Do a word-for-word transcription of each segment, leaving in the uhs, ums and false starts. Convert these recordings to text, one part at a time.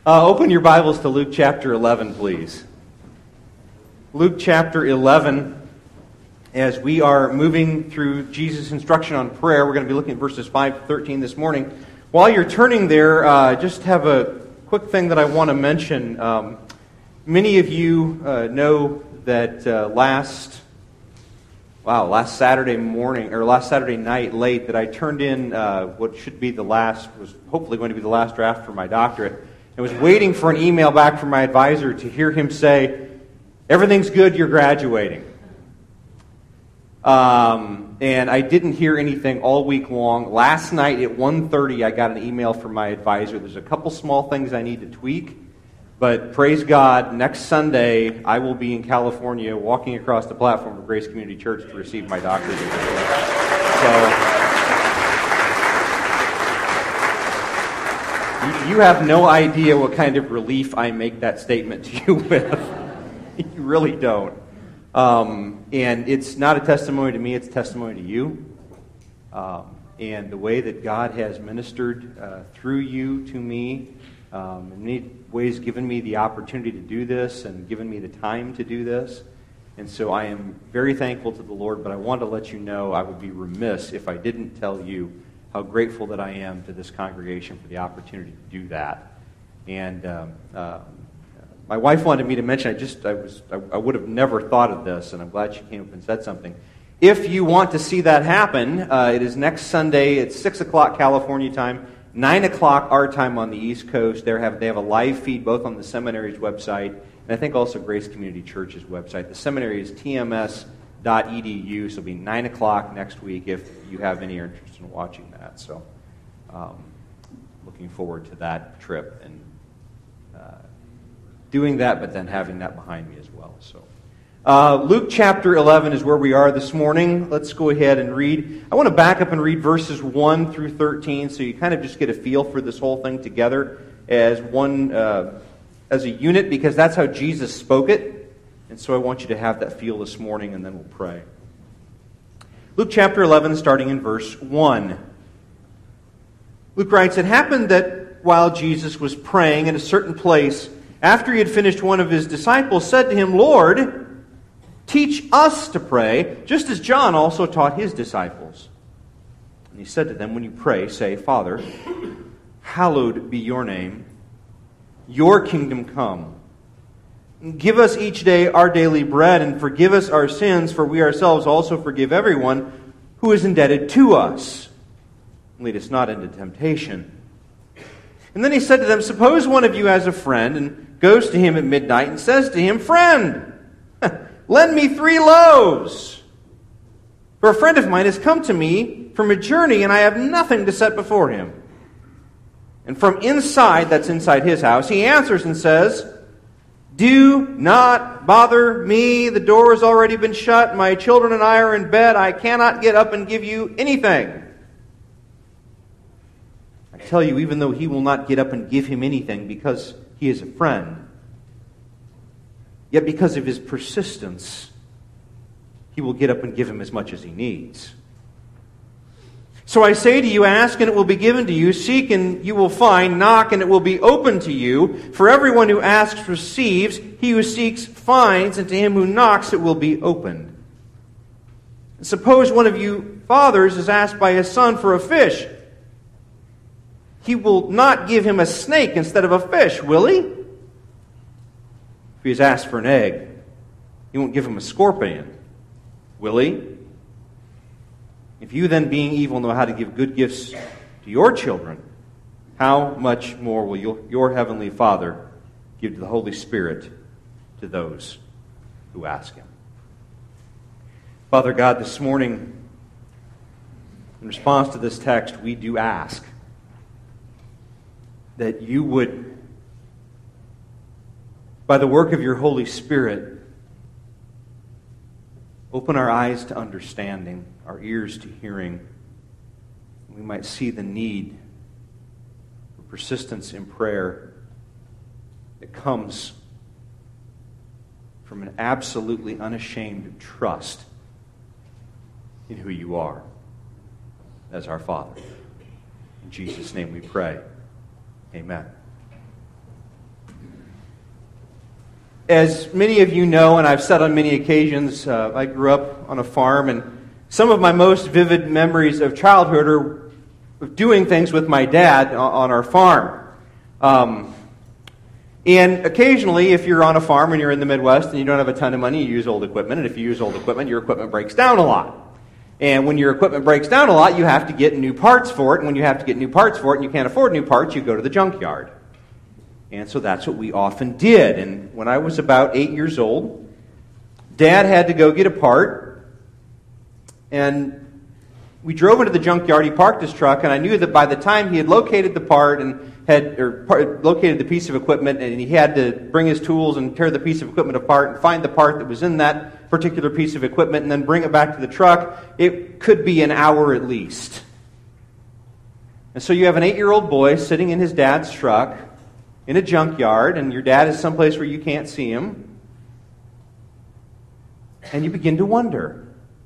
Uh, open your Bibles to Luke chapter eleven, please. Luke chapter eleven, as we are moving through Jesus' instruction on prayer, we're going to be looking at verses five to thirteen this morning. While you're turning there, I uh, just have a quick thing that I want to mention. Um, many of you uh, know that uh, last, wow, last Saturday morning, or last Saturday night late, that I turned in uh, what should be the last, was hopefully going to be the last draft for my doctorate. I was waiting for an email back from my advisor to hear him say, "Everything's good, you're graduating." Um, and I didn't hear anything all week long. Last night at one thirty, I got an email from my advisor. There's a couple small things I need to tweak, but praise God, next Sunday I will be in California walking across the platform of Grace Community Church to receive my doctorate. So you have no idea what kind of relief I make that statement to you with. You really don't. Um, and it's not a testimony to me, it's a testimony to you. Um, and the way that God has ministered uh, through you to me, um, in many ways given me the opportunity to do this and given me the time to do this. And so I am very thankful to the Lord, but I want to let you know I would be remiss if I didn't tell you how grateful that I am to this congregation for the opportunity to do that. And um, uh, my wife wanted me to mention, I just, I was, I, I would have never thought of this, and I'm glad she came up and said something. If you want to see that happen, uh, it is next Sunday at six o'clock California time, nine o'clock our time on the East Coast. They have, they have a live feed both on the seminary's website, and I think also Grace Community Church's website. The seminary is T M S dot E D U, so it'll be nine o'clock next week if you have any interest in watching that. So, um, looking forward to that trip and uh, doing that, but then having that behind me as well. So, uh, Luke chapter eleven is where we are this morning. Let's go ahead and read. I want to back up and read verses one through thirteen, so you kind of just get a feel for this whole thing together as one, uh, as a unit, because that's how Jesus spoke it. And so I want you to have that feel this morning, and then we'll pray. Luke chapter eleven, starting in verse one. Luke writes, "It happened that while Jesus was praying in a certain place, after he had finished, one of his disciples said to him, 'Lord, teach us to pray, just as John also taught his disciples.' And he said to them, 'When you pray, say, Father, hallowed be your name. Your kingdom come. Give us each day our daily bread, and forgive us our sins, for we ourselves also forgive everyone who is indebted to us. Lead us not into temptation.' And then he said to them, 'Suppose one of you has a friend, and goes to him at midnight, and says to him, Friend, lend me three loaves. For a friend of mine has come to me from a journey, and I have nothing to set before him. And from inside,'" that's inside his house, "he answers and says, 'Do not bother me. The door has already been shut. My children and I are in bed. I cannot get up and give you anything.' I tell you, even though he will not get up and give him anything because he is a friend, yet because of his persistence, he will get up and give him as much as he needs. So I say to you, ask and it will be given to you, seek and you will find, knock and it will be opened to you. For everyone who asks receives, he who seeks finds, and to him who knocks it will be opened. And suppose one of you fathers is asked by his son for a fish. He will not give him a snake instead of a fish, will he? If he is asked for an egg, he won't give him a scorpion, will he? If you then, being evil, know how to give good gifts to your children, how much more will your, your heavenly Father give to the Holy Spirit to those who ask him?'" Father God, this morning, in response to this text, we do ask that you would, by the work of your Holy Spirit, open our eyes to understanding, our ears to hearing. We might see the need for persistence in prayer that comes from an absolutely unashamed trust in who you are as our Father. In Jesus' name we pray. Amen. as many of you know, and I've said on many occasions, uh, I grew up on a farm, and some of my most vivid memories of childhood are of doing things with my dad on our farm. Um, and occasionally, if you're on a farm and you're in the Midwest and you don't have a ton of money, you use old equipment, and if you use old equipment, your equipment breaks down a lot. And when your equipment breaks down a lot, you have to get new parts for it, and when you have to get new parts for it and you can't afford new parts, you go to the junkyard. And so that's what we often did. And when I was about eight years old, Dad had to go get a part. And we drove into the junkyard. He parked his truck. And I knew that by the time he had located the part and had or part, located the piece of equipment, and he had to bring his tools and tear the piece of equipment apart and find the part that was in that particular piece of equipment and then bring it back to the truck, it could be an hour at least. And so you have an eight-year-old boy sitting in his dad's truck in a junkyard, and your dad is someplace where you can't see him, and you begin to wonder,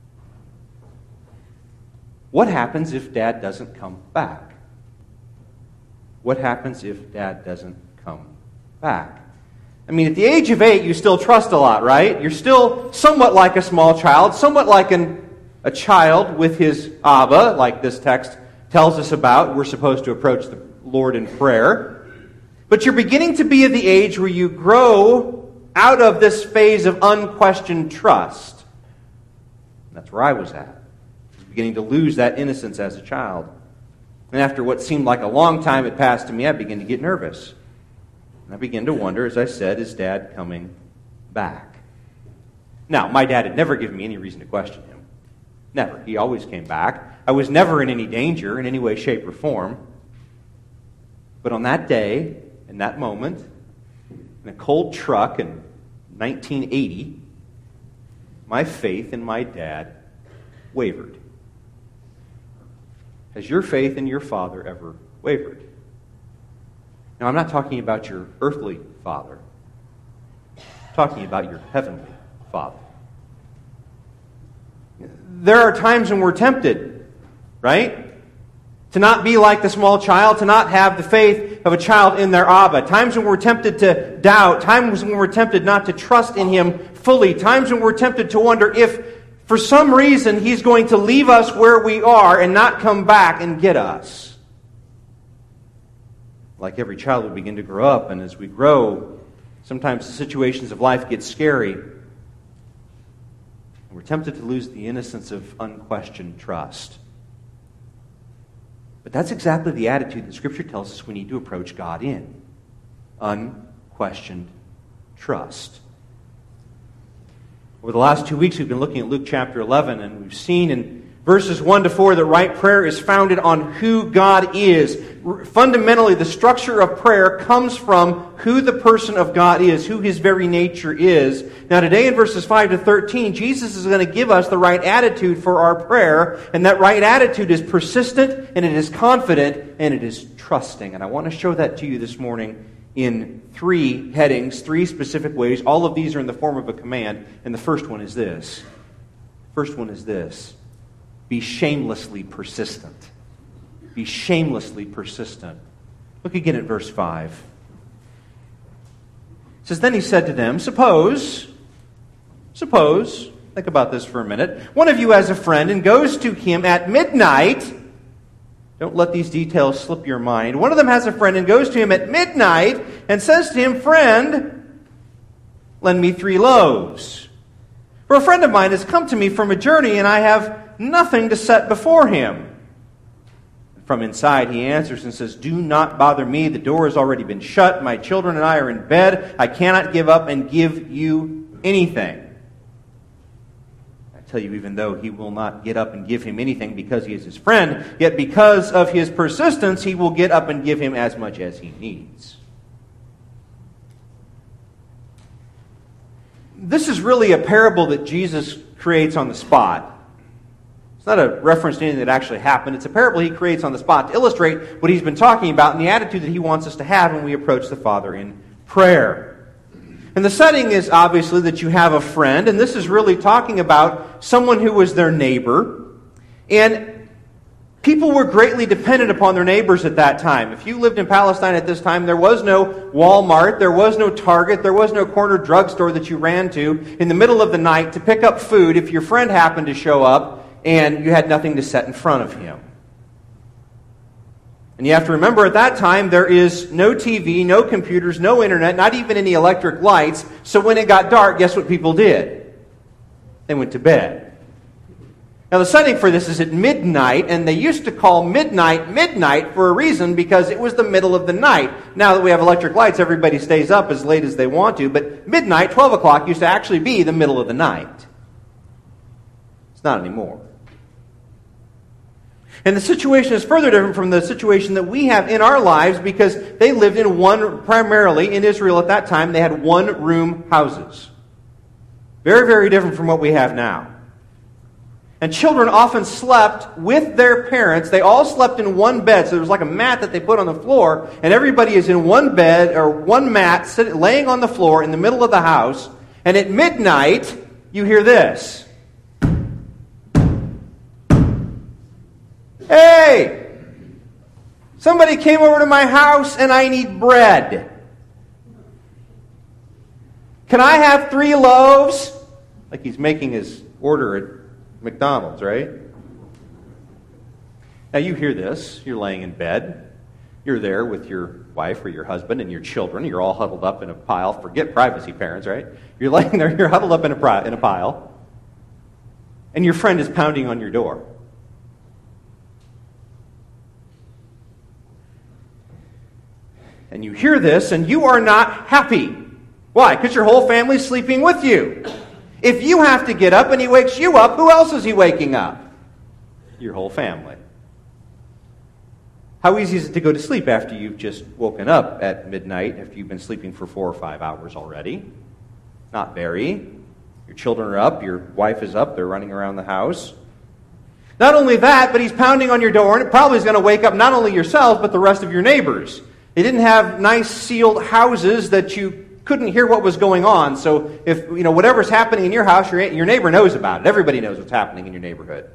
what happens if Dad doesn't come back? What happens if Dad doesn't come back? I mean, at the age of eight, you still trust a lot, right? You're still somewhat like a small child, somewhat like an, a child with his Abba, like this text tells us about. We're supposed to approach the Lord in prayer. But you're beginning to be at the age where you grow out of this phase of unquestioned trust. And that's where I was at. I was beginning to lose that innocence as a child. And after what seemed like a long time had passed to me, I began to get nervous. And I began to wonder, as I said, is Dad coming back? Now, my dad had never given me any reason to question him. Never. He always came back. I was never in any danger in any way, shape, or form. But on that day, in that moment, in a cold truck in nineteen eighty, my faith in my dad wavered. Has your faith in your father ever wavered? Now, I'm not talking about your earthly father. I'm talking about your heavenly Father. There are times when we're tempted, right? To not be like the small child, to not have the faith of a child in their Abba. Times when we're tempted to doubt. Times when we're tempted not to trust in Him fully. Times when we're tempted to wonder if, for some reason, He's going to leave us where we are and not come back and get us. Like every child, we begin to grow up, and as we grow, sometimes the situations of life get scary. We're tempted to lose the innocence of unquestioned trust. But that's exactly the attitude that Scripture tells us we need to approach God in. Unquestioned trust. Over the last two weeks, we've been looking at Luke chapter eleven, and we've seen in verses one to four that right prayer is founded on who God is. Fundamentally, the structure of prayer comes from who the person of God is, who His very nature is. Now today in verses five to thirteen, Jesus is going to give us the right attitude for our prayer, and that right attitude is persistent, and it is confident, and it is trusting. And I want to show that to you this morning in three headings, three specific ways. All of these are in the form of a command, and the first one is this. First one is this. Be shamelessly persistent. Be shamelessly persistent. Look again at verse five. It says, Then he said to them, Suppose, suppose, think about this for a minute, one of you has a friend and goes to him at midnight. Don't let these details slip your mind. One of them has a friend and goes to him at midnight and says to him, Friend, lend me three loaves. For a friend of mine has come to me from a journey, and I have nothing to set before him. From inside he answers and says, Do not bother me. The door has already been shut. My children and I are in bed. I cannot give up and give you anything. I tell you, even though he will not get up and give him anything because he is his friend, yet because of his persistence, he will get up and give him as much as he needs. This is really a parable that Jesus creates on the spot. It's not a reference to anything that actually happened. It's a parable he creates on the spot to illustrate what he's been talking about and the attitude that he wants us to have when we approach the Father in prayer. And the setting is obviously that you have a friend, and this is really talking about someone who was their neighbor. And People were greatly dependent upon their neighbors at that time. If you lived in Palestine at this time, there was no Walmart, there was no Target, there was no corner drugstore that you ran to in the middle of the night to pick up food if your friend happened to show up and you had nothing to set in front of him. And you have to remember at that time there is no T V, no computers, no internet, not even any electric lights. So when it got dark, guess what people did? They went to bed. Now the setting for this is at midnight, and they used to call midnight midnight for a reason, because it was the middle of the night. Now that we have electric lights, everybody stays up as late as they want to, but midnight, twelve o'clock, used to actually be the middle of the night. It's not anymore. And the situation is further different from the situation that we have in our lives, because they lived in one, primarily in Israel at that time, they had one-room houses. Very, very different from what we have now. And children often slept with their parents. They all slept in one bed. So there was like a mat that they put on the floor, and everybody is in one bed or one mat sitting, laying on the floor in the middle of the house. And at midnight, you hear this. Hey! Somebody came over to my house and I need bread. Can I have three loaves? Like he's making his order at McDonald's, right? Now you hear this. You're laying in bed. You're there with your wife or your husband and your children. You're all huddled up in a pile. Forget privacy, parents, right? You're laying there. You're huddled up in a, in a pile. And your friend is pounding on your door. And you hear this and you are not happy. Why? Because your whole family's sleeping with you. If you have to get up and he wakes you up, who else is he waking up? Your whole family. How easy is it to go to sleep after you've just woken up at midnight, after you've been sleeping for four or five hours already? Not very. Your children are up, your wife is up, they're running around the house. Not only that, but he's pounding on your door, and it probably is going to wake up not only yourself, but the rest of your neighbors. They didn't have nice sealed houses that you couldn't hear what was going on. So if you know whatever's happening in your house, your, your neighbor knows about it. Everybody knows what's happening in your neighborhood.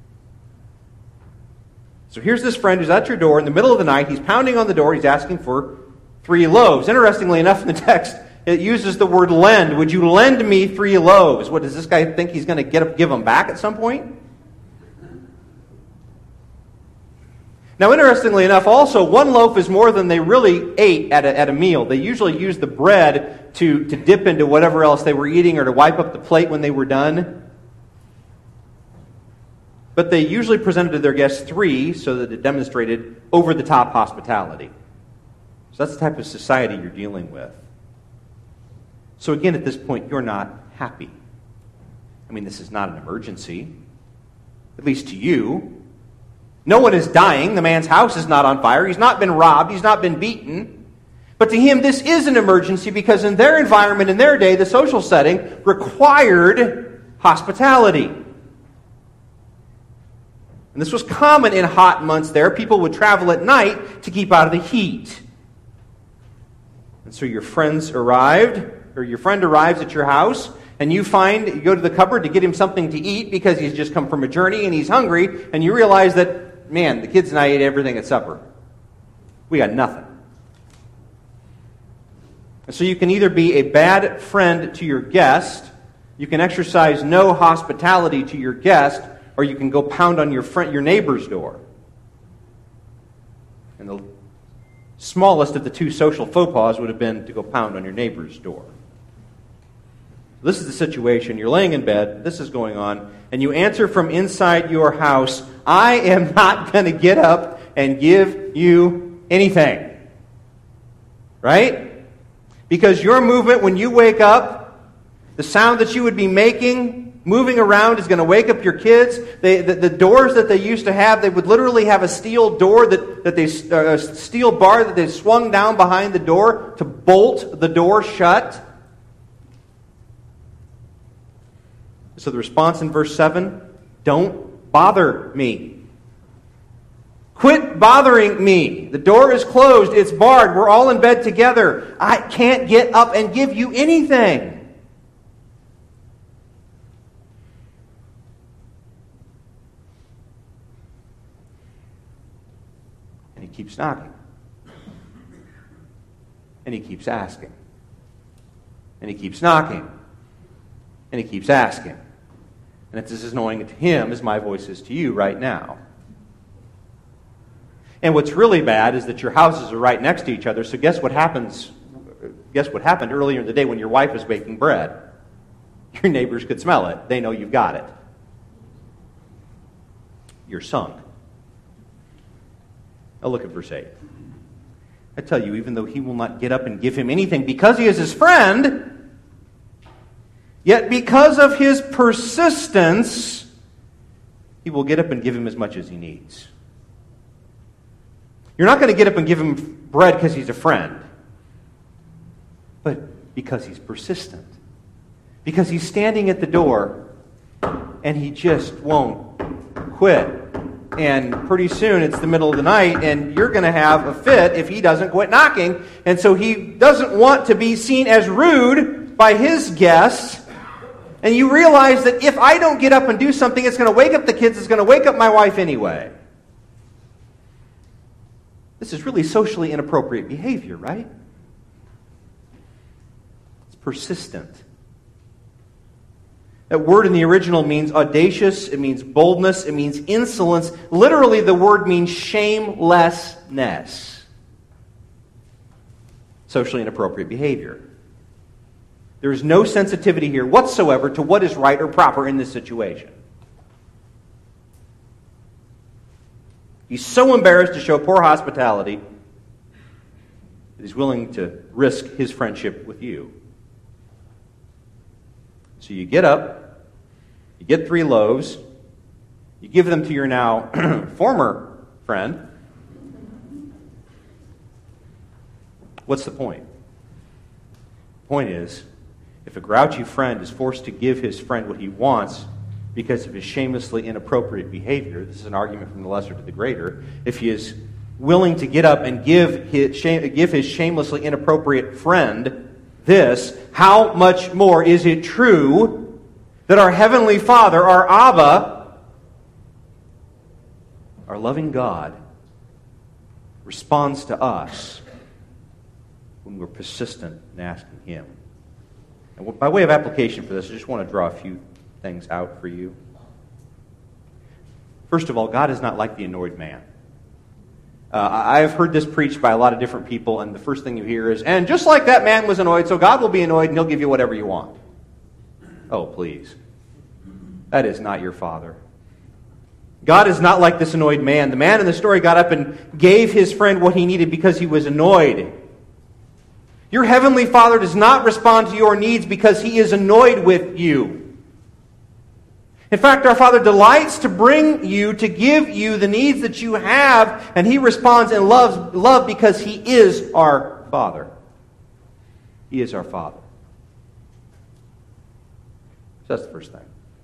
So here's this friend who's at your door in the middle of the night. He's pounding on the door. He's asking for three loaves. Interestingly enough, in the text, it uses the word lend. Would you lend me three loaves? What, does this guy think he's going to get up, give them back at some point? Now, interestingly enough, also, one loaf is more than they really ate at a, at a meal. They usually used the bread to, to dip into whatever else they were eating or to wipe up the plate when they were done. But they usually presented to their guests three so that it demonstrated over-the-top hospitality. So that's the type of society you're dealing with. So again, at this point, you're not happy. I mean, this is not an emergency, at least to you. No one is dying. The man's house is not on fire. He's not been robbed. He's not been beaten. But to him, this is an emergency because in their environment, in their day, the social setting required hospitality. And this was common in hot months there. People would travel at night to keep out of the heat. And so your friends arrived, or your friend arrives at your house, and you find, you go to the cupboard to get him something to eat because he's just come from a journey and he's hungry, and you realize that, man, the kids and I ate everything at supper. We got nothing. And so you can either be a bad friend to your guest, you can exercise no hospitality to your guest, or you can go pound on your friend, your neighbor's door. And the smallest of the two social faux pas would have been to go pound on your neighbor's door. This is the situation. You're laying in bed. This is going on. And you answer from inside your house, I am not going to get up and give you anything. Right? Because your movement when you wake up, the sound that you would be making, moving around, is going to wake up your kids. They, the, the doors that they used to have, they would literally have a steel door, that, that they, uh, a steel bar that they swung down behind the door to bolt the door shut. So the response in verse seven, don't bother me. Quit bothering me. The door is closed. It's barred. We're all in bed together. I can't get up and give you anything. keeps knocking. And he keeps asking. And he keeps knocking. And he keeps asking. And it's as annoying to him as my voice is to you right now. And what's really bad is that your houses are right next to each other, so guess what happens? Guess what happened earlier in the day when your wife was baking bread? Your neighbors could smell it. They know you've got it. You're sunk. Now look at verse eight. I tell you, even though he will not get up and give him anything because he is his friend, yet because of his persistence, he will get up and give him as much as he needs. You're not going to get up and give him bread because he's a friend, but because he's persistent. Because he's standing at the door and he just won't quit. And pretty soon it's the middle of the night and you're going to have a fit if he doesn't quit knocking. And so he doesn't want to be seen as rude by his guests. And you realize that if I don't get up and do something, it's going to wake up the kids, it's going to wake up my wife anyway. This is really socially inappropriate behavior, right? It's persistent. That word in the original means audacious, it means boldness, it means insolence. Literally, the word means shamelessness. Socially inappropriate behavior. There is no sensitivity here whatsoever to what is right or proper in this situation. He's so embarrassed to show poor hospitality that he's willing to risk his friendship with you. So you get up, you get three loaves, you give them to your now former friend. What's the point? The point is, if a grouchy friend is forced to give his friend what he wants because of his shamelessly inappropriate behavior, this is an argument from the lesser to the greater, if he is willing to get up and give his, give his shamelessly inappropriate friend this, how much more is it true that our Heavenly Father, our Abba, our loving God, responds to us when we're persistent in asking Him? And by way of application for this, I just want to draw a few things out for you. First of all, God is not like the annoyed man. Uh, I've heard this preached by a lot of different people, and the first thing you hear is, and just like that man was annoyed, so God will be annoyed and He'll give you whatever you want. Oh, please. That is not your Father. God is not like this annoyed man. The man in the story got up and gave his friend what he needed because he was annoyed. Your Heavenly Father does not respond to your needs because He is annoyed with you. In fact, our Father delights to bring you, to give you the needs that you have, and He responds in love, love because He is our Father. He is our Father. So that's the first thing.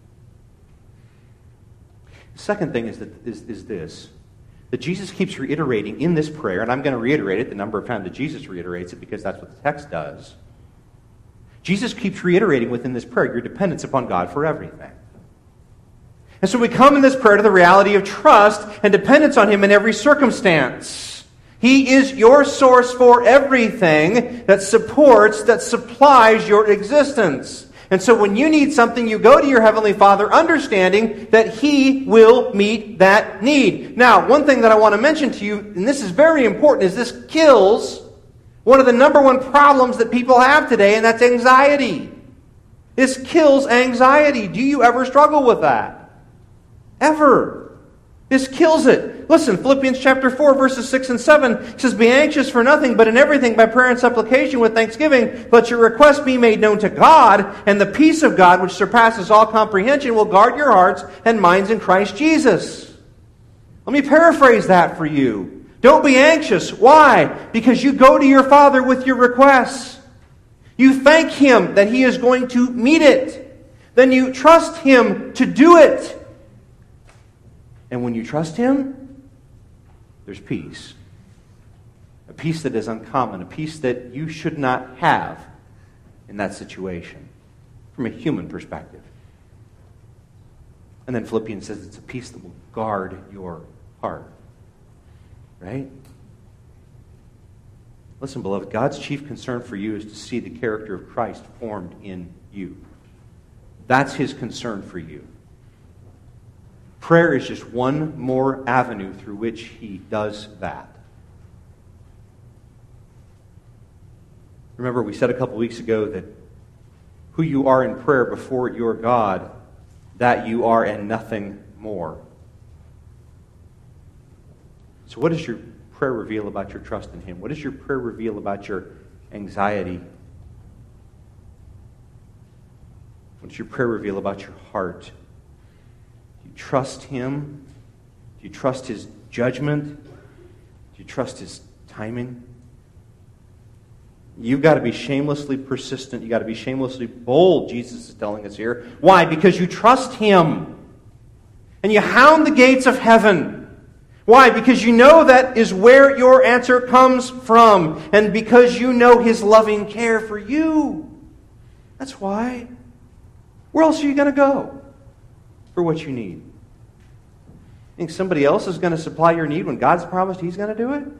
The second thing is, that, is, is this, that Jesus keeps reiterating in this prayer, and I'm going to reiterate it the number of times that Jesus reiterates it because that's what the text does. Jesus keeps reiterating within this prayer your dependence upon God for everything. And so we come in this prayer to the reality of trust and dependence on Him in every circumstance. He is your source for everything that supports, that supplies your existence. And so when you need something, you go to your Heavenly Father understanding that He will meet that need. Now, one thing that I want to mention to you, and this is very important, is this kills one of the number one problems that people have today, and that's anxiety. This kills anxiety. Do you ever struggle with that? Ever. This kills it. Listen, Philippians chapter four, verses six and seven says, "Be anxious for nothing, but in everything by prayer and supplication with thanksgiving, let your requests be made known to God, and the peace of God, which surpasses all comprehension, will guard your hearts and minds in Christ Jesus." Let me paraphrase that for you. Don't be anxious. Why? Because you go to your Father with your requests. You thank Him that He is going to meet it. Then you trust Him to do it. And when you trust Him, there's peace. A peace that is uncommon, a peace that you should not have in that situation from a human perspective. And then Philippians says it's a peace that will guard your heart. Right? Listen, beloved, God's chief concern for you is to see the character of Christ formed in you. That's His concern for you. Prayer is just one more avenue through which He does that. Remember, we said a couple weeks ago that who you are in prayer before your God, that you are and nothing more. So what does your prayer reveal about your trust in Him? What does your prayer reveal about your anxiety? What does your prayer reveal about your heart? Do you trust Him? Do you trust His judgment? Do you trust His timing? You've got to be shamelessly persistent. You've got to be shamelessly bold, Jesus is telling us here. Why? Because you trust Him. And you hound the gates of heaven. Why? Because you know that is where your answer comes from. And because you know His loving care for you. That's why. Where else are you going to go for what you need? You think somebody else is going to supply your need when God's promised He's going to do it?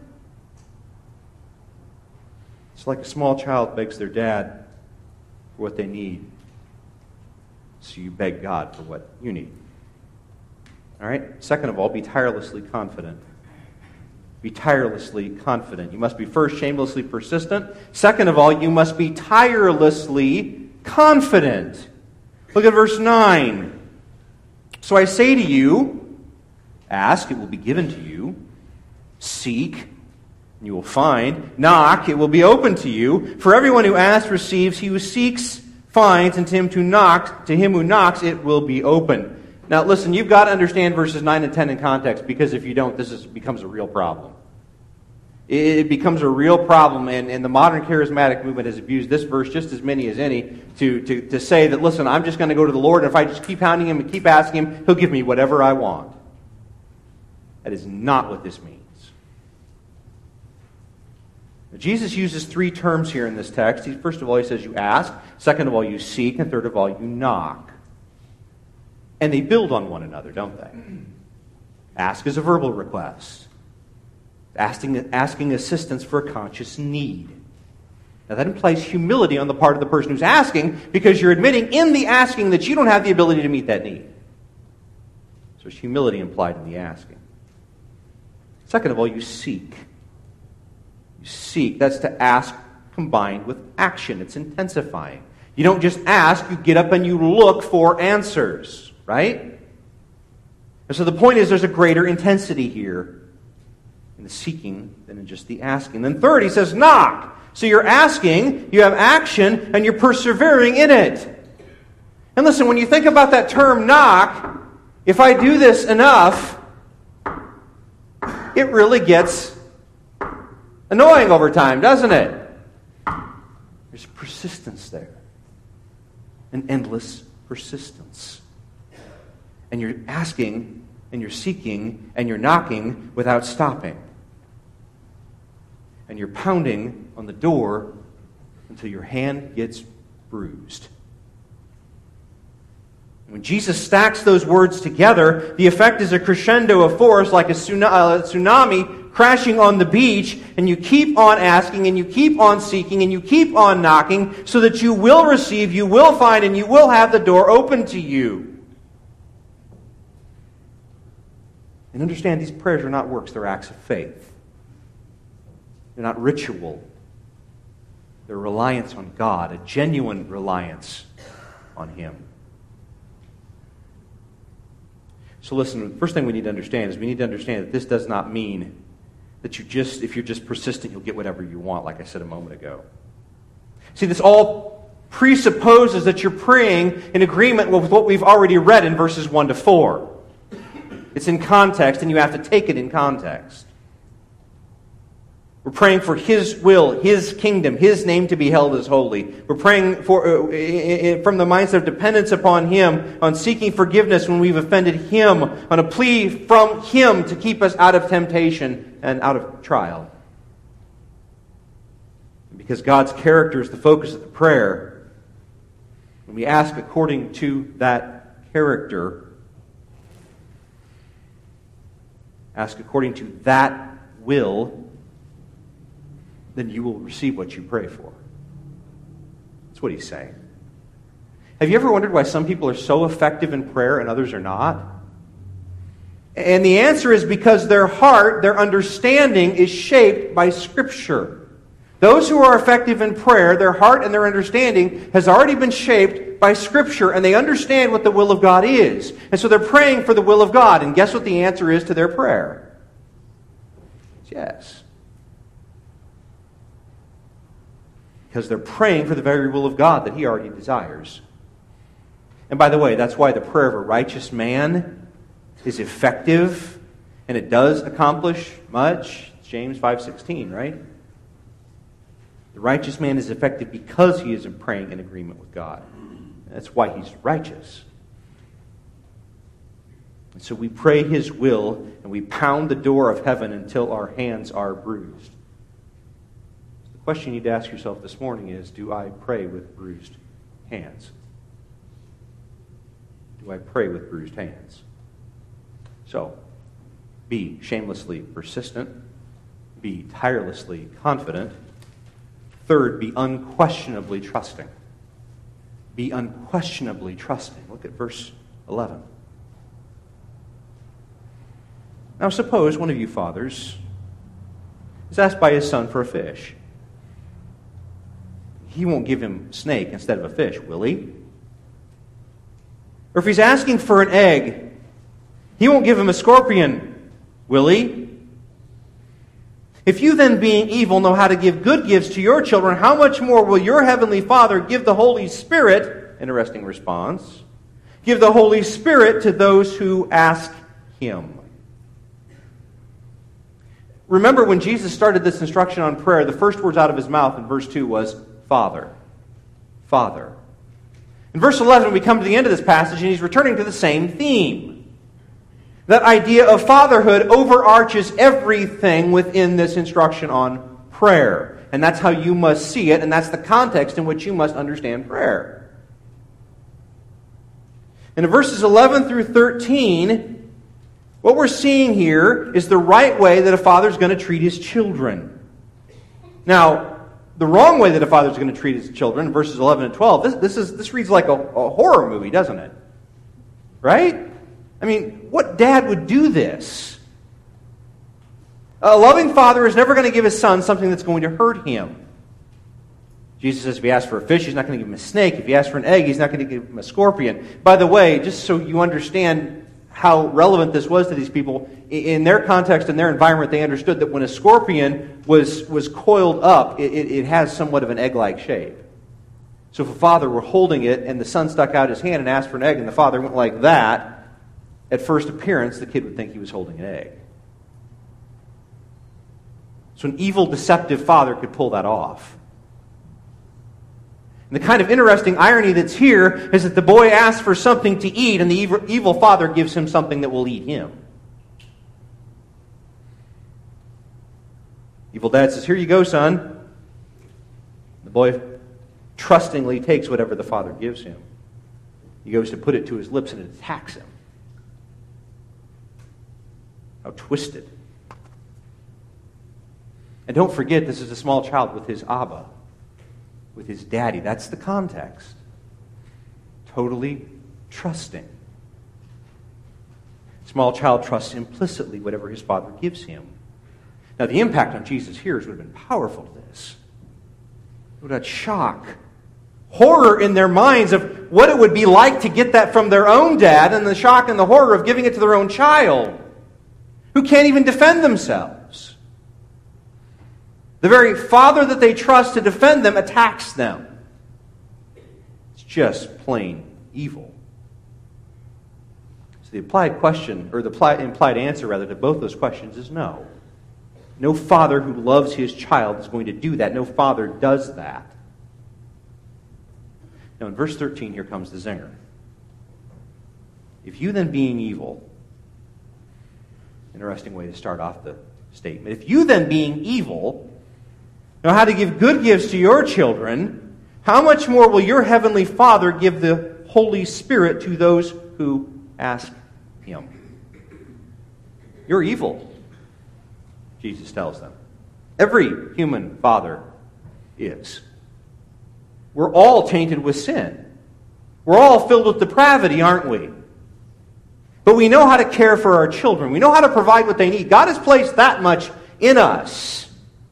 It's like a small child begs their dad for what they need. So you beg God for what you need. All right? Second of all, be tirelessly confident. Be tirelessly confident. You must be first shamelessly persistent. Second of all, you must be tirelessly confident. Look at verse nine. So I say to you, ask, it will be given to you. Seek, you will find. Knock, it will be open to you. For everyone who asks receives, he who seeks finds, and to him who knocks, to him who knocks, it will be open. Now listen, you've got to understand verses nine and ten in context, because if you don't, this is, becomes a real problem. It becomes a real problem, and, and the modern charismatic movement has abused this verse just as many as any to, to, to say that, listen, I'm just going to go to the Lord, and if I just keep hounding Him and keep asking Him, He'll give me whatever I want. That is not what this means. Jesus uses three terms here in this text. He, first of all, He says you ask. Second of all, you seek. And third of all, you knock. And they build on one another, don't they? Ask is a verbal request. Asking, asking assistance for a conscious need. Now that implies humility on the part of the person who's asking, because you're admitting in the asking that you don't have the ability to meet that need. So there's humility implied in the asking. Second of all, you seek. You seek. That's to ask combined with action. It's intensifying. You don't just ask, you get up and you look for answers, right? And so the point is there's a greater intensity here in the seeking than in just the asking. Then third, he says knock. So you're asking, you have action, and you're persevering in it. And listen, when you think about that term knock, if I do this enough, it really gets annoying over time, doesn't it? There's persistence there. An endless persistence. And you're asking, and you're seeking, and you're knocking without stopping. And you're pounding on the door until your hand gets bruised. When Jesus stacks those words together, the effect is a crescendo of force, like a tsunami crashing on the beach, and you keep on asking, and you keep on seeking, and you keep on knocking, so that you will receive, you will find, and you will have the door open to you. And understand, these prayers are not works, they're acts of faith. They're not ritual. They're reliance on God, a genuine reliance on Him. So listen, the first thing we need to understand is we need to understand that this does not mean that you just, if you're just persistent, you'll get whatever you want, like I said a moment ago. See, this all presupposes that you're praying in agreement with what we've already read in verses one to four. It's in context, and you have to take it in context. We're praying for His will, His kingdom, His name to be held as holy. We're praying for uh, from the mindset of dependence upon Him, on seeking forgiveness when we've offended Him, on a plea from Him to keep us out of temptation and out of trial. Because God's character is the focus of the prayer, when we ask according to that character, ask according to that will, then you will receive what you pray for. That's what he's saying. Have you ever wondered why some people are so effective in prayer and others are not? And the answer is because their heart, their understanding is shaped by Scripture. Those who are effective in prayer, their heart and their understanding has already been shaped by Scripture, and they understand what the will of God is. And so they're praying for the will of God. And guess what the answer is to their prayer? It's yes. Because they're praying for the very will of God that He already desires. And by the way, that's why the prayer of a righteous man is effective, and it does accomplish much. It's James five sixteen, right? The righteous man is effective because he is praying in agreement with God. That's why he's righteous. And so we pray His will, and we pound the door of heaven until our hands are bruised. The question you need to ask yourself this morning is, do I pray with bruised hands? Do I pray with bruised hands? So, be shamelessly persistent. Be tirelessly confident. Third, be unquestionably trusting. Be unquestionably trusting. Look at verse eleven. Now suppose one of you fathers is asked by his son for a fish. He won't give him a snake instead of a fish, will he? Or if he's asking for an egg, he won't give him a scorpion, will he? If you then, being evil, know how to give good gifts to your children, how much more will your heavenly Father give the Holy Spirit, interesting response, give the Holy Spirit to those who ask Him? Remember when Jesus started this instruction on prayer, the first words out of His mouth in verse two was, Father. Father. In verse eleven, we come to the end of this passage, and He's returning to the same theme. That idea of fatherhood overarches everything within this instruction on prayer. And that's how you must see it, and that's the context in which you must understand prayer. And in verses eleven through thirteen, what we're seeing here is the right way that a father is going to treat his children. Now, the wrong way that a father is going to treat his children, in verses eleven and twelve, this, this, is, this reads like a, a horror movie, doesn't it? Right? I mean, what dad would do this? A loving father is never going to give his son something that's going to hurt him. Jesus says if he asks for a fish, He's not going to give him a snake. If he asks for an egg, He's not going to give him a scorpion. By the way, just so you understand how relevant this was to these people, in their context and their environment, they understood that when a scorpion was, was coiled up, it, it, it has somewhat of an egg-like shape. So if a father were holding it and the son stuck out his hand and asked for an egg and the father went like that, at first appearance, the kid would think he was holding an egg. So an evil, deceptive father could pull that off. And the kind of interesting irony that's here is that the boy asks for something to eat, and the evil, evil father gives him something that will eat him. Evil dad says, "Here you go, son." The boy trustingly takes whatever the father gives him. He goes to put it to his lips, and it attacks him. How twisted. And don't forget, this is a small child with his Abba, with his daddy. That's the context. Totally trusting. Small child trusts implicitly whatever his father gives him. Now, the impact on Jesus' hearers would have been powerful to this. It would have had shock, horror in their minds of what it would be like to get that from their own dad, and the shock and the horror of giving it to their own child, who can't even defend themselves. The very father that they trust to defend them attacks them. It's just plain evil. So the applied question, or the implied answer rather, to both those questions is no. No father who loves his child is going to do that. No father does that. Now in verse thirteen, here comes the zinger. If you then, being evil, interesting way to start off the statement. If you then, being evil, know how to give good gifts to your children, how much more will your heavenly Father give the Holy Spirit to those who ask Him? You're evil, Jesus tells them. Every human father is. We're all tainted with sin. We're all filled with depravity, aren't we? But we know how to care for our children. We know how to provide what they need. God has placed that much in us.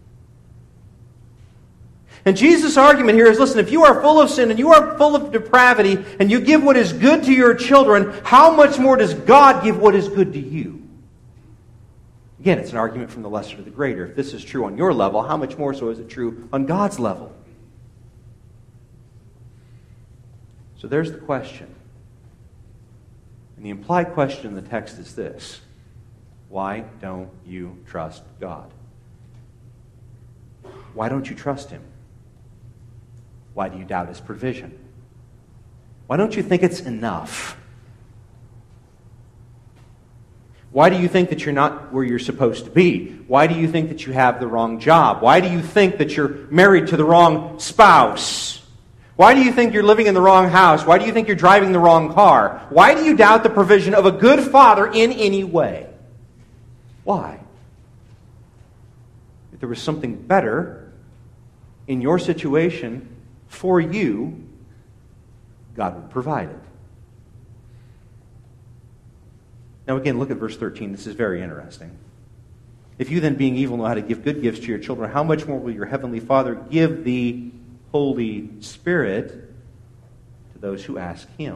And Jesus' argument here is, listen, if you are full of sin and you are full of depravity and you give what is good to your children, how much more does God give what is good to you? Again, it's an argument from the lesser to the greater. If this is true on your level, how much more so is it true on God's level? So there's the question. And the implied question in the text is this: why don't you trust God? Why don't you trust Him? Why do you doubt His provision? Why don't you think it's enough? Why do you think that you're not where you're supposed to be? Why do you think that you have the wrong job? Why do you think that you're married to the wrong spouse? Why do you think you're living in the wrong house? Why do you think you're driving the wrong car? Why do you doubt the provision of a good father in any way? Why? If there was something better in your situation for you, God would provide it. Now again, look at verse thirteen. This is very interesting. If you then, being evil, know how to give good gifts to your children, how much more will your heavenly Father give the Holy Spirit to those who ask Him?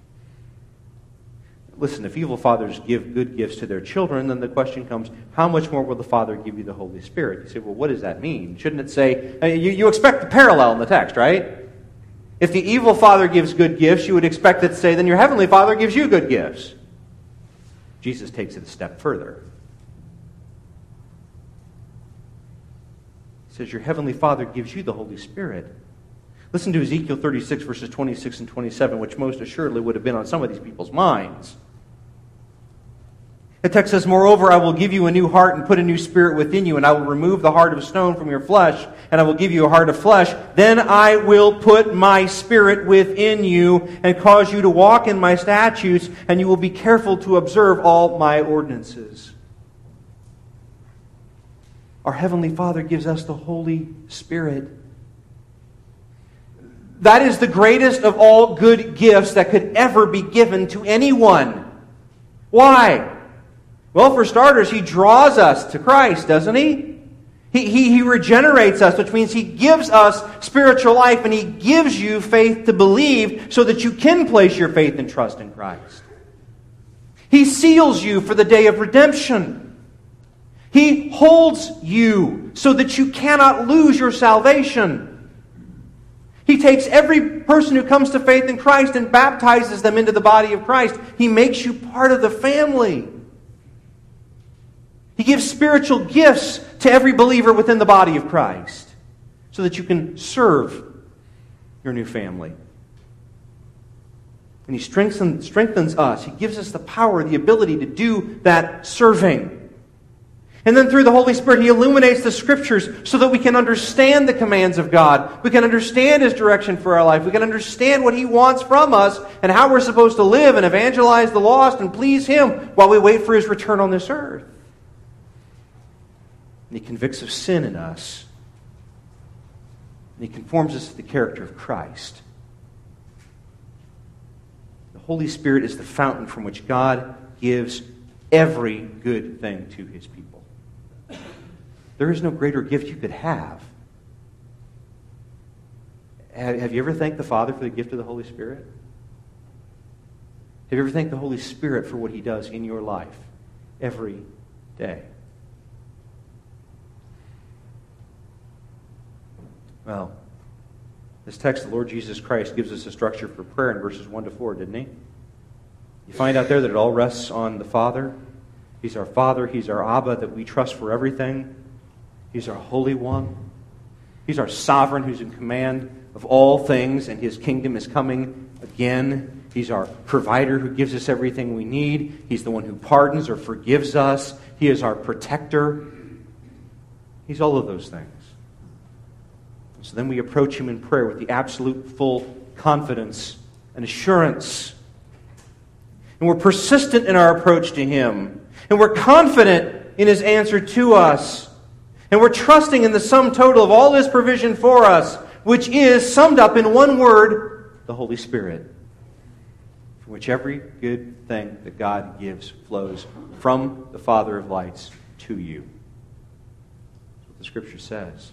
Listen, if evil fathers give good gifts to their children, then the question comes, how much more will the Father give you the Holy Spirit? You say, well, what does that mean? Shouldn't it say, uh, you, you expect the parallel in the text, right? If the evil father gives good gifts, you would expect it to say, then your heavenly Father gives you good gifts. Jesus takes it a step further. He says, your heavenly Father gives you the Holy Spirit. Listen to Ezekiel thirty-six, verses twenty-six and twenty-seven, which most assuredly would have been on some of these people's minds. The text says, moreover, I will give you a new heart and put a new spirit within you, and I will remove the heart of stone from your flesh, and I will give you a heart of flesh. Then I will put my spirit within you and cause you to walk in my statutes, and you will be careful to observe all my ordinances. Our Heavenly Father gives us the Holy Spirit. That is the greatest of all good gifts that could ever be given to anyone. Why? Well, for starters, He draws us to Christ, doesn't He? He, he? he regenerates us, which means He gives us spiritual life, and He gives you faith to believe so that you can place your faith and trust in Christ. He seals you for the day of redemption. He holds you so that you cannot lose your salvation. He takes every person who comes to faith in Christ and baptizes them into the body of Christ. He makes you part of the family. He gives spiritual gifts to every believer within the body of Christ so that you can serve your new family. And He strengthens, strengthens us. He gives us the power, the ability to do that serving. And then through the Holy Spirit, He illuminates the Scriptures so that we can understand the commands of God. We can understand His direction for our life. We can understand what He wants from us and how we're supposed to live and evangelize the lost and please Him while we wait for His return on this earth. And He convicts of sin in us. And He conforms us to the character of Christ. The Holy Spirit is the fountain from which God gives every good thing to His people. There is no greater gift you could have. Have you ever thanked the Father for the gift of the Holy Spirit? Have you ever thanked the Holy Spirit for what He does in your life every day? Well, this text, the Lord Jesus Christ gives us a structure for prayer in verses one to four, didn't He? You find out there that it all rests on the Father. He's our Father. He's our Abba that we trust for everything. He's our Holy One. He's our Sovereign who's in command of all things, and His kingdom is coming again. He's our Provider who gives us everything we need. He's the one who pardons or forgives us. He is our Protector. He's all of those things. So then we approach Him in prayer with the absolute full confidence and assurance. And we're persistent in our approach to Him. And we're confident in His answer to us. And we're trusting in the sum total of all this provision for us, which is summed up in one word, the Holy Spirit, from which every good thing that God gives flows from the Father of lights to you. That's what the Scripture says.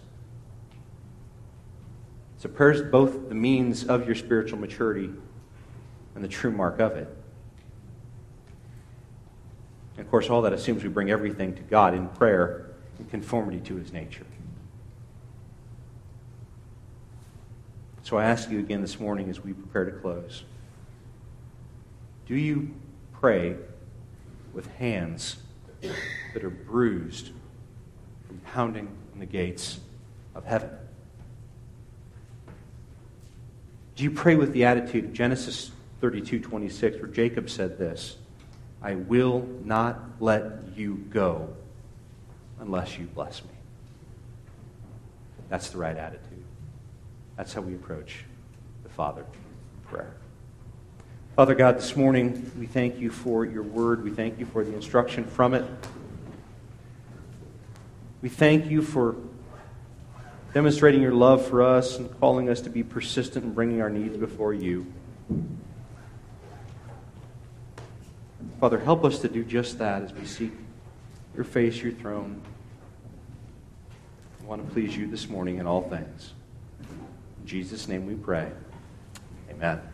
So prayer is both the means of your spiritual maturity and the true mark of it. And of course, all that assumes we bring everything to God in prayer in conformity to His nature. So I ask you again this morning as we prepare to close, do you pray with hands that are bruised from pounding on the gates of heaven? Do you pray with the attitude of Genesis thirty-two twenty-six, where Jacob said this, I will not let you go unless you bless me? That's the right attitude. That's how we approach the Father in prayer. Father God, this morning we thank you for your word. We thank you for the instruction from it. We thank you for demonstrating your love for us and calling us to be persistent in bringing our needs before you. Father, help us to do just that as we seek your face, your throne. I want to please you this morning in all things. In Jesus' name we pray. Amen.